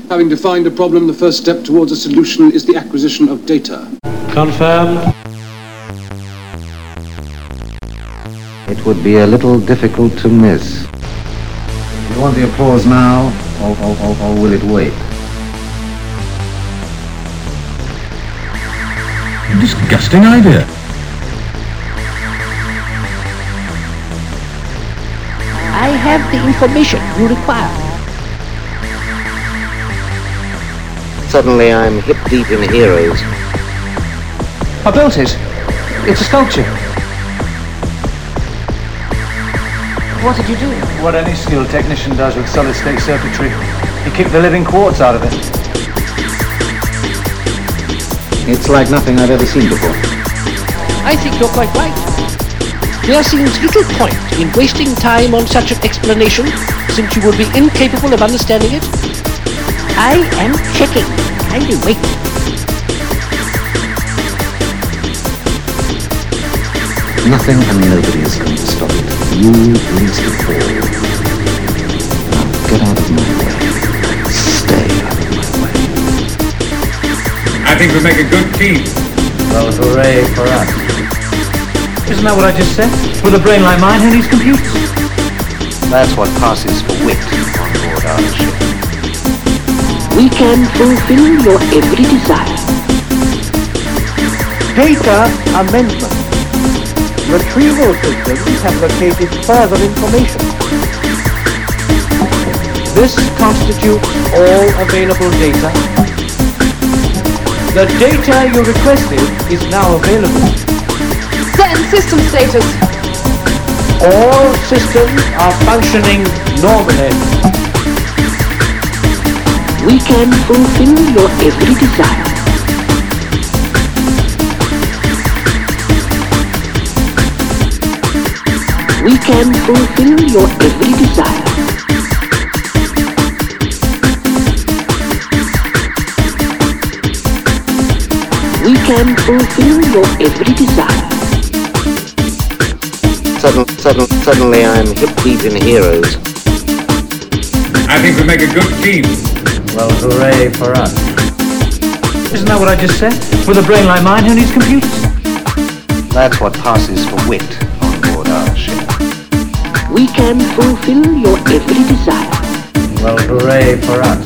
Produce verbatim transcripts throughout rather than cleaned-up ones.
Having defined a problem, the first step towards a solution is the acquisition of data. Confirmed. It would be a little difficult to miss. Do you want the applause now, or, or, or, or will it wait? Disgusting idea. I have the information you require. Suddenly I'm hip deep in heroes. I built it. It's a sculpture. What did you do? What any skilled technician does with solid-state circuitry. He kicked the living quartz out of it. It's like nothing I've ever seen before. I think you're quite right. There seems little point in wasting time on such an explanation, since you would be incapable of understanding it. I am checking. Kindly wait. Nothing and nobody is going to stop it. You least of all. Now get out of my way. Stay out of my way. I think we make a good team. Well, hooray for us. Isn't that what I just said? With a brain like mine, who needs computers? That's what passes for wit on board our ship. We can fulfill your every desire. Data amendment. Retrieval systems have located further information. This constitutes all available data. The data you requested is now available. Then system status. All systems are functioning normally. We can fulfill your every desire. We can fulfill your every desire. We can fulfill your every desire. Sudden, sudden, suddenly I'm hip deep in heroes. I think we make a good team. Well, hooray for us. Isn't that what I just said? With a brain like mine, who needs computers? That's what passes for wit on board our ship. We can fulfill your every desire. Well, hooray for us.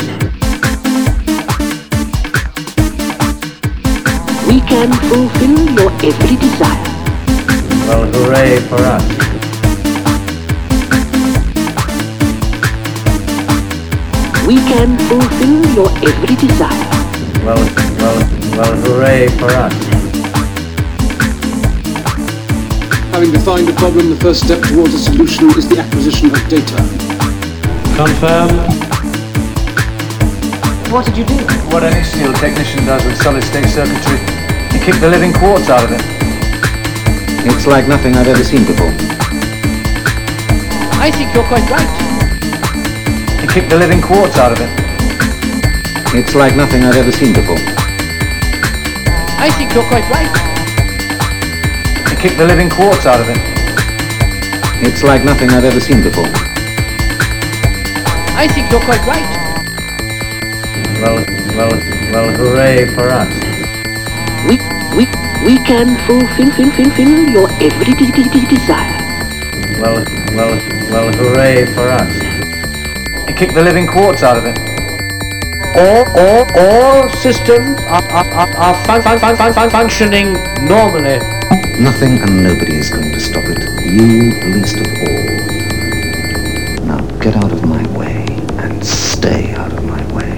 We can fulfill your every desire. Well, hooray for us. We can fulfill your every desire. Well, well, well, hooray for us. Having defined a problem, the first step towards a solution is the acquisition of data. Confirmed. What did you do? What any skilled technician does with solid-state circuitry. He kicked the living quartz out of it. It's like nothing I've ever seen before. I think you're quite right. He kicked the living quartz out of it. It's like nothing I've ever seen before. I think you're quite right. He kicked the living quartz out of it. It's like nothing I've ever seen before. I think you're quite right. Well, well, well, hooray for us. We, we, we can fulfill, fulfill, fulfill your every de- de- de- desire. Well, well, well, hooray for us. He kicked the living quartz out of it. All, all, all systems are, are, are, are fun, fun, fun, fun, fun, functioning normally. Nothing and nobody is going to stop it. You least of all. Now get out of my way and stay out of my way.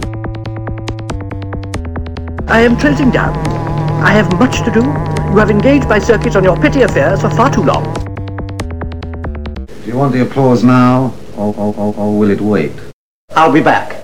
I am closing down. I have much to do. You have engaged my circuits on your petty affairs for far too long. Do you want the applause now, or, or, or, or will it wait? I'll be back.